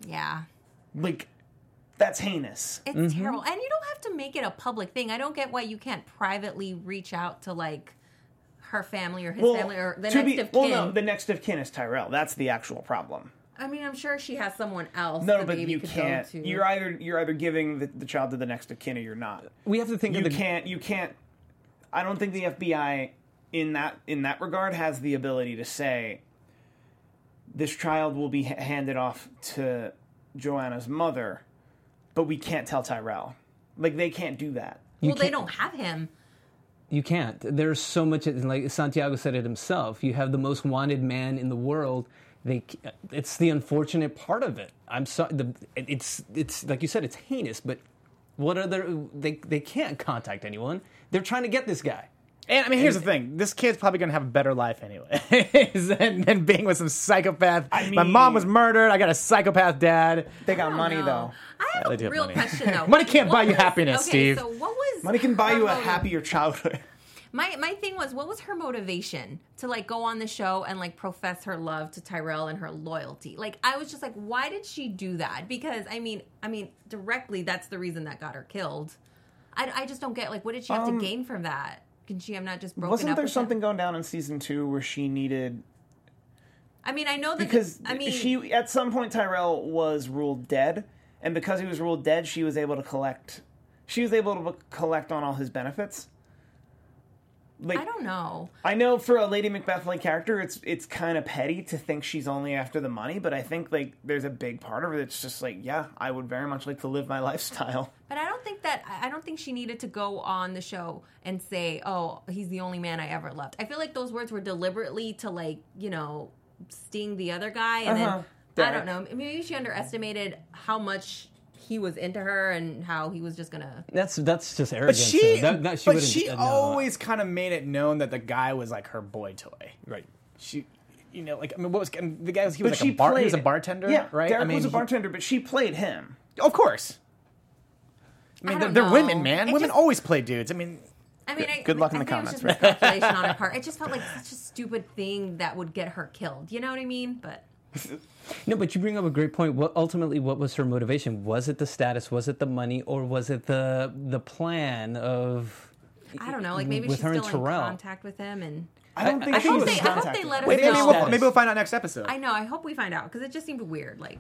Yeah. Like, that's heinous. It's Mm-hmm. terrible. And you don't have to make it a public thing. I don't get why you can't privately reach out to, like, her family or his family or the to next be, of kin. Well, no, the next of kin is Tyrell. That's the actual problem. I mean, I'm sure she has someone else No, the but baby you could can't. go to. You're either you're either giving the, the child to the next of kin or you're not. We have to think You of the can't. You can't. I don't think the F B I in that in that regard has the ability to say this child will be ha- handed off to Joanna's mother, but we can't tell Tyrell. Like, they can't do that. well, they can't- don't have him. You can't. There's so much. Like Santiago said it himself. You have the most wanted man in the world. They. It's the unfortunate part of it. I'm sorry. The, it's it's like you said. It's heinous. But what are their? They they can't contact anyone. They're trying to get this guy. And I mean, here's the thing: this kid's probably gonna have a better life anyway than, than being with some psychopath. I My mean- mom was murdered. I got a psychopath dad. They got I don't money know. though. I have they a do have real money. question though. Money can't What buy you was- happiness, okay, Steve. So what was Money can buy her you a motive- happier childhood. My my thing was, what was her motivation to like go on the show and like profess her love to Tyrell and her loyalty? Like, I was just like, why did she do that? Because I mean, I mean, directly, that's the reason that got her killed. I, I just don't get like, what did she have Um, to gain from that? Can she have not just broken Wasn't up there with something him? going down in season two where she needed? I mean, I know that Because I mean, she at some point Tyrell was ruled dead, and because he was ruled dead, she was able to collect. She was able to collect on all his benefits. Like, I don't know. I know for a Lady Macbeth-like character, it's it's kind of petty to think she's only after the money, but I think like there's a big part of it that's just like, yeah, I would very much like to live my lifestyle. But I don't think that I don't think she needed to go on the show and say, "Oh, he's the only man I ever loved." I feel like those words were deliberately to like, you know, sting the other guy, and Uh-huh. then I Derek. don't know. Maybe she underestimated how much he was into her and how he was just gonna. That's that's just But arrogance. she, though. That, that, she but wouldn't- she uh, no. always kind of made it known that the guy was like her boy toy. right. She, you know, like I mean, what was I mean, the guy? Was, he was But like she a bar, played he was a bartender, Yeah, right? Derek I mean, was a he- bartender, but she played him. of course. I mean, I they're, don't they're know. women, man. It women just- always play dudes. I mean, I mean, I, good luck in I the think comments, It was just miscalculation on her part. It just felt like such a stupid thing that would get her killed. You know what I mean? But No, but you bring up a great point. What ultimately, what was her motivation? Was it the status? Was it the money? Or was it the the plan of? I don't know. Like maybe with she's her and still in Terrell. contact with him, and I don't I- think I she hope was they- I hope they contacted. let us maybe, know. maybe, we'll, Status. maybe we'll find out next episode. I know. I hope we find out because it just seemed weird. Like.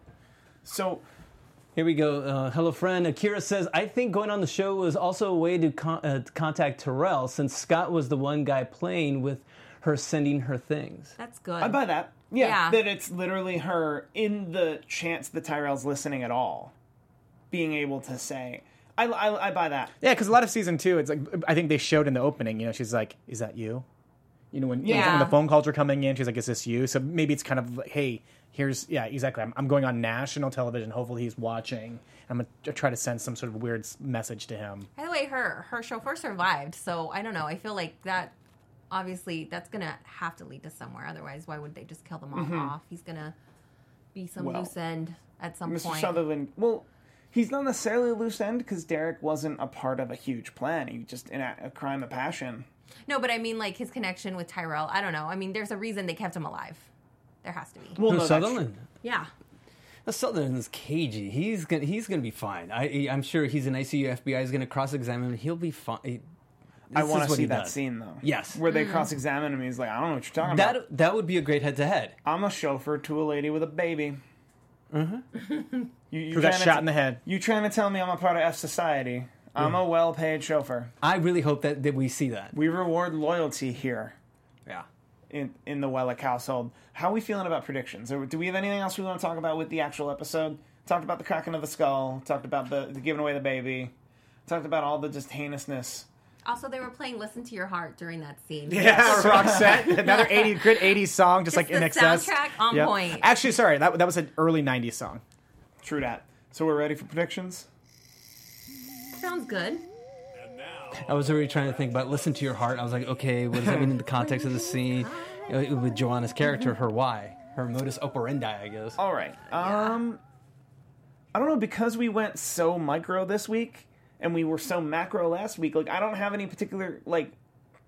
So Here we go. Uh, hello, friend. Akira says, I think going on the show was also a way to, con- uh, to contact Terrell, since Scott was the one guy playing with her, sending her things. That's good. I buy that. Yeah, Yeah. that it's literally her in the chance that Tyrell's listening at all, being able to say, I, I, I buy that. Yeah, because a lot of season two, it's like I think they showed in the opening. You know, she's like, "Is that you?" You know, when, Yeah. when the phone calls are coming in, she's like, "Is this you?" So maybe it's kind of like, "Hey, here's yeah, exactly. I'm, I'm going on national television. Hopefully, he's watching. I'm gonna try to send some sort of weird s- message to him." By the way, her her chauffeur survived, so I don't know. I feel like that. Obviously, that's gonna have to lead to somewhere. Otherwise, why would they just kill them all off? He's gonna be some Well, loose end at some Mister point. Sutherland, well, he's not necessarily a loose end because Derek wasn't a part of a huge plan. He just in a, a crime of passion. No, but I mean, like his connection with Tyrell. I don't know. I mean, there's a reason they kept him alive. There has to be. Well, Who's no, that's Sutherland? Yeah. Uh, Sutherland is cagey. He's gonna he's gonna be fine. I I'm sure he's an I C U F B I. He's gonna cross examine him. He'll be fine. He- I this want is to what see he that does. scene though. Yes. where Mm. they cross-examine him. He's like, I don't know what you're talking about. That that would be a great head to head. I'm a chauffeur to a lady with a baby. Mm-hmm. you, you Who got trying to shot t- in the head? You trying to tell me I'm a part of F society? I'm a well-paid chauffeur. I really hope that, that we see that. We reward loyalty here Yeah. in in the Wellick household. How are we feeling about predictions? Or do we have anything else we want to talk about with the actual episode? Talked about the cracking of the skull. Talked about the, the giving away the baby. Talked about all the just heinousness. Also, they were playing "Listen to Your Heart" during that scene. Yeah, Roxette, another eighties, good eighties song, just, Just like in the excess. soundtrack on Yep. point. Actually, sorry, that that was an early nineties song. True that. So we're ready for predictions? Sounds good. I was already trying to think about listen to your heart. I was like, okay, what does that mean in the context of the scene? You know, with Joanna's character, her why, her modus operandi, I guess. All right. Um, I don't know, because we went so micro this week and we were so macro last week. Like, I don't have any particular like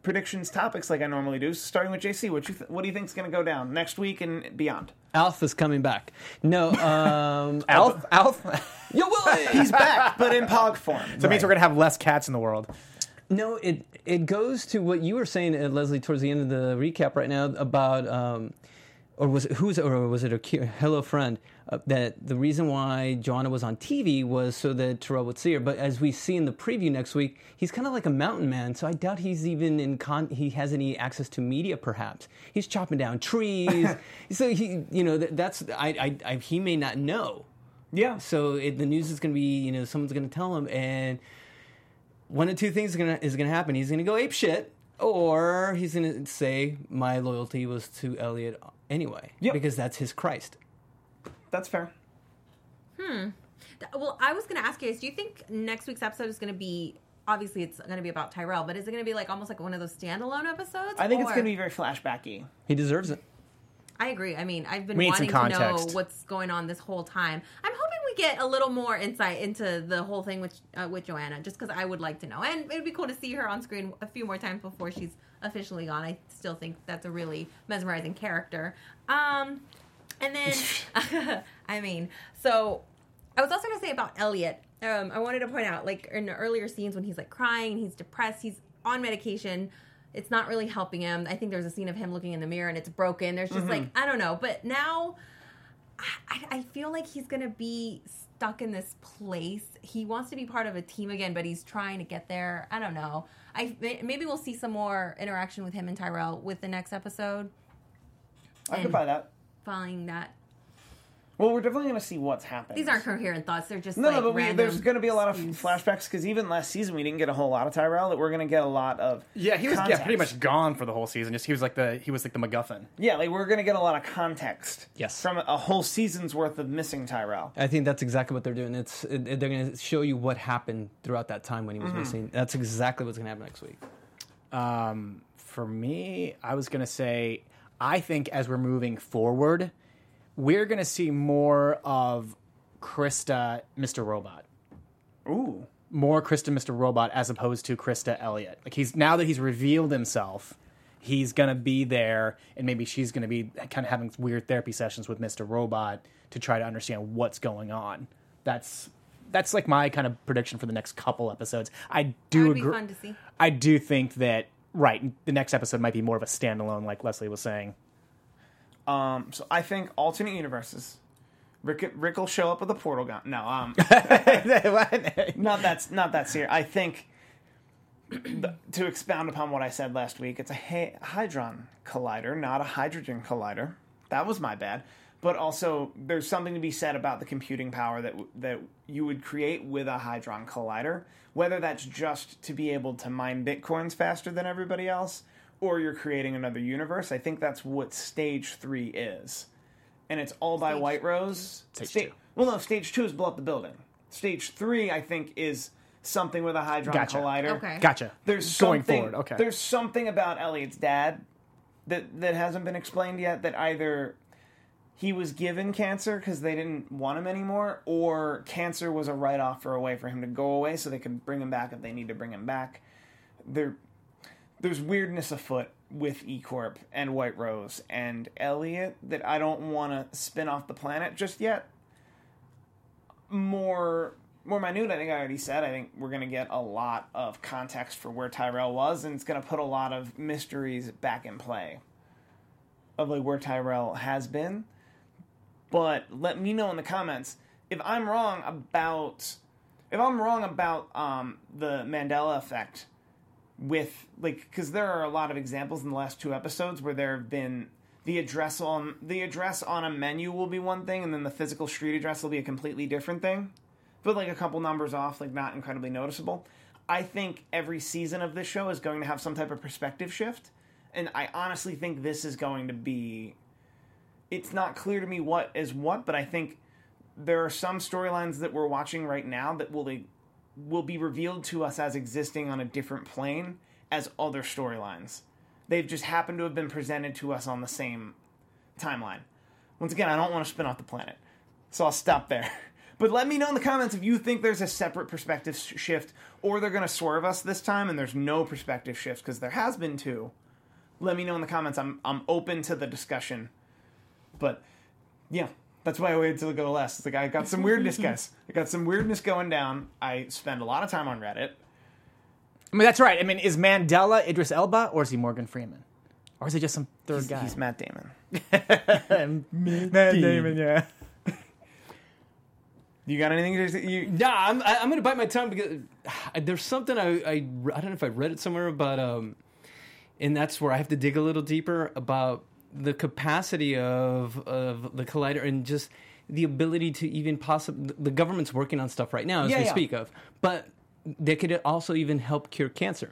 predictions topics like I normally do. Starting with J C, what you th- what do you think is going to go down next week and beyond? Alf is coming back. No, um, Alf? Alf? Yo, Willie! He's back, but in pog form. So it means we're going to have less cats in the world. No, it it goes to what you were saying, uh, Leslie, towards the end of the recap right now about, um, or was it who's or was it a cute, hello friend? Uh, that the reason why Joanna was on T V was so that Terrell would see her. But as we see in the preview next week, he's kind of like a mountain man. So I doubt he's even in con. He has any access to media. Perhaps he's chopping down trees. So he, you know, that, that's I, I, I he may not know. Yeah. So it, the news is going to be, you know, someone's going to tell him, and one of two things is going to is going to happen. He's going to go ape shit, or he's going to say my loyalty was to Elliot anyway, yep. because that's his Christ. That's fair. Hmm. Well, I was going to ask you guys, do you think next week's episode is going to be, obviously it's going to be about Tyrell, but is it going to be like almost like one of those standalone episodes? I think or... it's going to be very flashbacky. He deserves it. I agree. I mean, I've been We need wanting some to know context. what's going on this whole time. I'm hoping we get a little more insight into the whole thing with uh, with Joanna, just because I would like to know. And it would be cool to see her on screen a few more times before she's officially gone. I still think that's a really mesmerizing character. Um, and then, I mean, so I was also going to say about Elliot. Um, I wanted to point out, like, in the earlier scenes when he's, like, crying, he's depressed, he's on medication. It's not really helping him. I think there's a scene of him looking in the mirror and it's broken. There's just, mm-hmm. like, I don't know. But now I, I feel like he's going to be stuck in this place. He wants to be part of a team again, but he's trying to get there. I don't know. I Maybe we'll see some more interaction with him and Tyrell with the next episode. I could buy that. Following that. Well, we're definitely going to see what's happening. These aren't coherent thoughts. They're just no, like no, but we, random there's going to be a lot of scenes. flashbacks because even last season we didn't get a whole lot of Tyrell. That we're going to get a lot of Yeah, he was context. yeah, pretty much gone for the whole season. Just he was like the he was like the MacGuffin. Yeah, like we're going to get a lot of context. Yes. From a, a whole season's worth of missing Tyrell. I think that's exactly what they're doing. It's it, they're going to show you what happened throughout that time when he was Mm-hmm. missing. That's exactly what's going to happen next week. Um, for me, I was going to say, I think as we're moving forward, we're going to see more of Krista, Mister Robot. Ooh. More Krista, Mister Robot, as opposed to Krista Elliott. Like he's now that he's revealed himself, he's going to be there, and maybe she's going to be kind of having weird therapy sessions with Mister Robot to try to understand what's going on. That's that's like my kind of prediction for the next couple episodes. I do That would be agree. fun to see. I do think that right, the next episode might be more of a standalone, like Leslie was saying. Um, so I think alternate universes. Rick, Rick will show up with a portal gun. No, um, not that not that serious. I think the, to expound upon what I said last week, it's a ha- hadron collider, not a hydrogen collider. That was my bad. But also, there's something to be said about the computing power that that you would create with a hadron collider. Whether that's just to be able to mine bitcoins faster than everybody else, or you're creating another universe. I think that's what Stage three is. And it's all by Stage- White Rose. Stage Sta- two. Well, no, Stage two is blow up the building. Stage three, I think, is something with a hadron Gotcha. collider. Okay. Gotcha. There's Going something, forward, okay. There's something about Elliot's dad that that hasn't been explained yet. That either he was given cancer because they didn't want him anymore, or cancer was a write-off for a way for him to go away, so they could bring him back if they need to bring him back. There, there's weirdness afoot with E-Corp and White Rose and Elliot that I don't want to spin off the planet just yet. More more minute, I think I already said. I think we're going to get a lot of context for where Tyrell was, and it's going to put a lot of mysteries back in play of like where Tyrell has been. But let me know in the comments if I'm wrong about if I'm wrong about um, the Mandela effect. With like, because there are a lot of examples in the last two episodes where there have been the address on the address on a menu will be one thing, and then the physical street address will be a completely different thing, but like a couple numbers off, like not incredibly noticeable. I think every season of this show is going to have some type of perspective shift, and I honestly think this is going to be. It's not clear to me what is what, but I think there are some storylines that we're watching right now that will. Like, will be revealed to us as existing on a different plane as other storylines. They've just happened to have been presented to us on the same timeline. Once again, I don't want to spin off the planet, so I'll stop there. But let me know in the comments if you think there's a separate perspective sh- shift, or they're going to swerve us this time and there's no perspective shifts, because there has been two. Let me know in the comments. I'm I'm open to the discussion. But, yeah, that's why I waited till it go last. It's like, I got some weirdness, guys. I got some weirdness going down. I spend a lot of time on Reddit. I mean, that's right. I mean, is Mandela Idris Elba, or is he Morgan Freeman? Or is he just some third He's, guy? he's Matt Damon. Matt Damon, yeah. You got anything to you? Nah, I'm I- I'm gonna bite my tongue because uh, there's something I, I I don't know if I read it somewhere, but um, and that's where I have to dig a little deeper about the capacity of of the collider and just the ability to even possibly the government's working on stuff right now as Yeah, we yeah. speak of, but they could also even help cure cancer.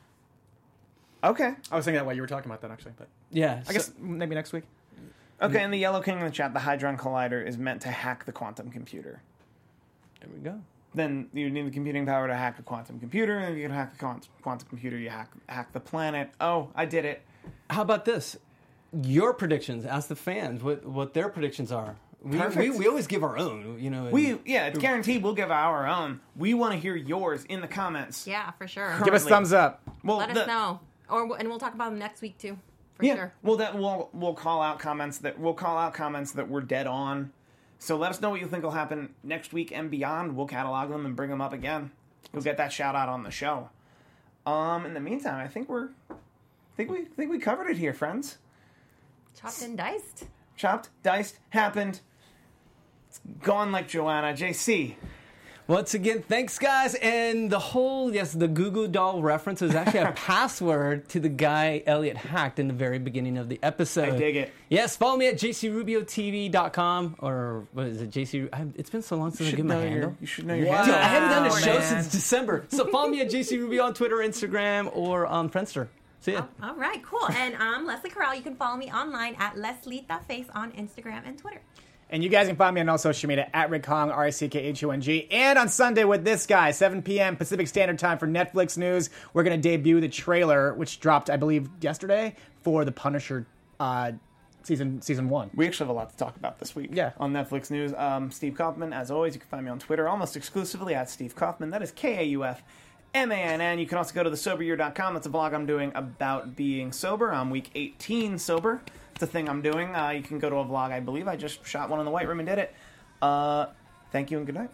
Okay. I was thinking that while you were talking about that, actually. But Yeah, I guess maybe next week. Okay, and the Yellow King in the chat, the Hydron Collider is meant to hack the quantum computer. there we go. Then you need the computing power to hack the quantum computer, and if you can hack the quant- quantum computer, you hack hack the planet. Oh, I did it. How about this? Your predictions. Ask the fans what what their predictions are. We, we, Perfect. we always give our own, you know. and- We yeah, it's guaranteed we'll give our own. We want to hear yours in the comments. Yeah, for sure. Give us Currently. thumbs up. Well, Let the- us know, or and we'll talk about them next week too. For Yeah. sure. Well, that we'll we'll call out comments that we'll call out comments that we're dead on. So let us know what you think will happen next week and beyond. We'll catalog them and bring them up again. You'll get that shout out on the show. Um, in the meantime, I think we're, I think we think we covered it here, friends. Chopped and diced. Chopped, diced, happened. It's gone like Joanna. J C. Once again, thanks, guys. And the whole, yes, the Goo Goo Doll reference is actually a password to the guy Elliot hacked in the very beginning of the episode. I dig it. Yes, follow me at j c rubio t v dot com or what is it, J C? I- It's been so long since I should give my know your- handle. you should know your Dude, handle. I haven't done a Wow, show man. since December. So follow me at J C Rubio on Twitter, Instagram, or on Friendster. See ya. All right, cool. And I'm Leslie Corral. You can follow me online at Leslita.face on Instagram and Twitter. And you guys can find me on all social media at Rick Hong, R I C K H O N G. And on Sunday with this guy, seven p.m. Pacific Standard Time for Netflix News, we're going to debut the trailer, which dropped, I believe, yesterday, for The Punisher uh, season season one. We actually have a lot to talk about this week. Yeah. On Netflix News. Um, Steve Kaufman, as always, you can find me on Twitter almost exclusively at Steve Kaufman. That is K A U F M A N N. You can also go to the sober year dot com. That's a blog I'm doing about being sober. I'm week eighteen sober. It's a thing I'm doing. Uh, you can go to a vlog, I believe. I just shot one in the White Room and did it. Uh, thank you and good night.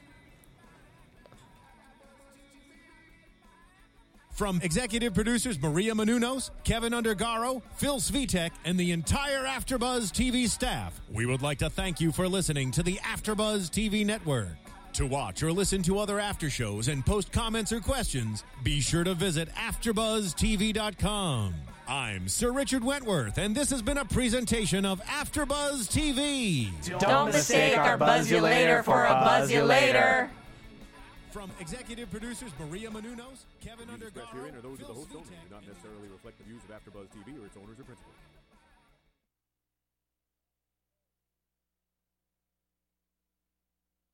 From executive producers Maria Menounos, Kevin Undergaro, Phil Svitek, and the entire AfterBuzz T V staff, we would like to thank you for listening to the AfterBuzz T V network. To watch or listen to other after shows and post comments or questions, be sure to visit after buzz t v dot com. I'm Sir Richard Wentworth, and this has been a presentation of AfterBuzz T V. Don't mistake our buzz you later for a buzz you later. From executive producers Maria Menounos, Kevin Views expressed Undergaro, herein are those of the Phil host only, Svitek, do not necessarily reflect the views of AfterBuzz T V or its owners or principals.